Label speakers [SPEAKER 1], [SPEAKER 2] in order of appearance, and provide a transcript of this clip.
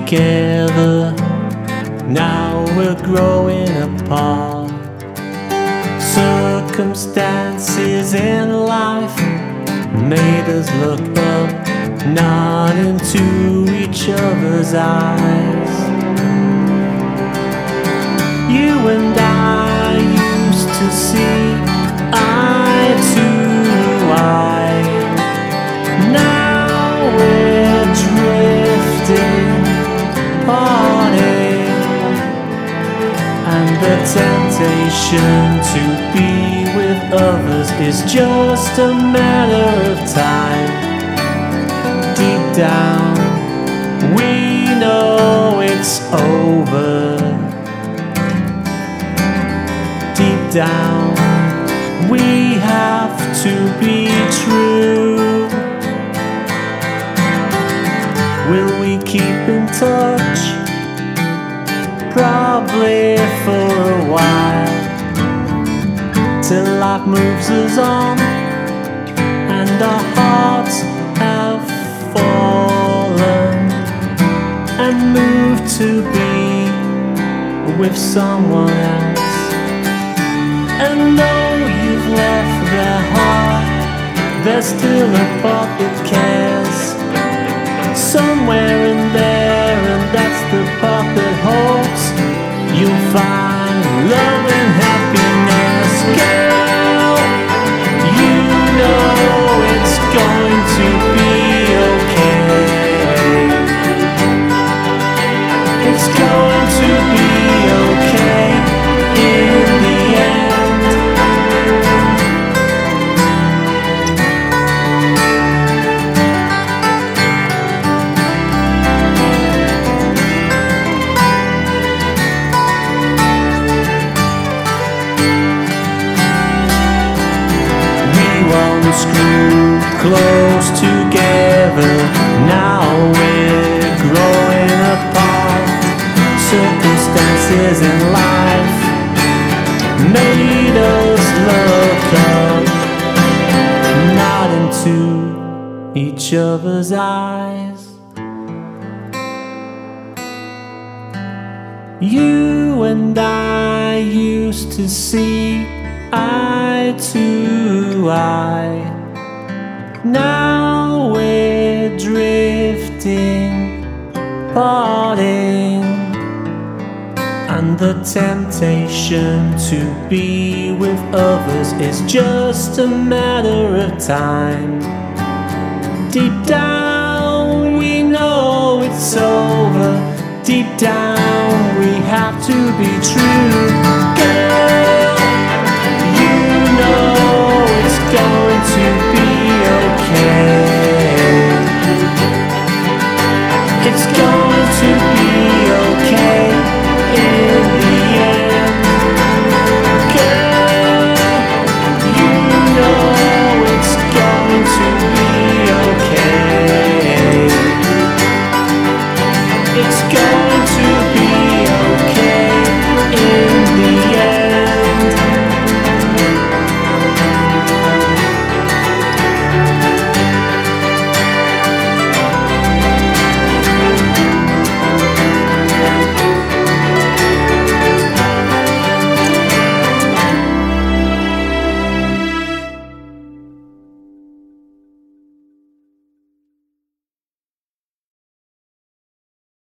[SPEAKER 1] together, now we're growing apart. Circumstances in life made us look up, not into each other's eyes. You and I used to see eye to eye. Now we're drifting, parting, and the temptation to be with others is just a matter of time. Deep down, we know it's over. Deep down, we have to be true. Will we keep in touch? Probably for a while, till life moves us on and our hearts have fallen and moved to be with someone else. And though you've left their heart, there's still a part that cares somewhere in there, and that's the part that hopes you'll find love and happiness. Girl, you know it's going to be okay. It's going to be okay in the end. Screwed close together, now we're growing apart. Circumstances in life made us look up, not into each other's eyes. You and I used to see eye to eye. Now we're drifting, parting, and the temptation to be with others is just a matter of time. Deep down we know it's over. Deep down we have to be true. Girl, you know it's going to be okay. It's going to be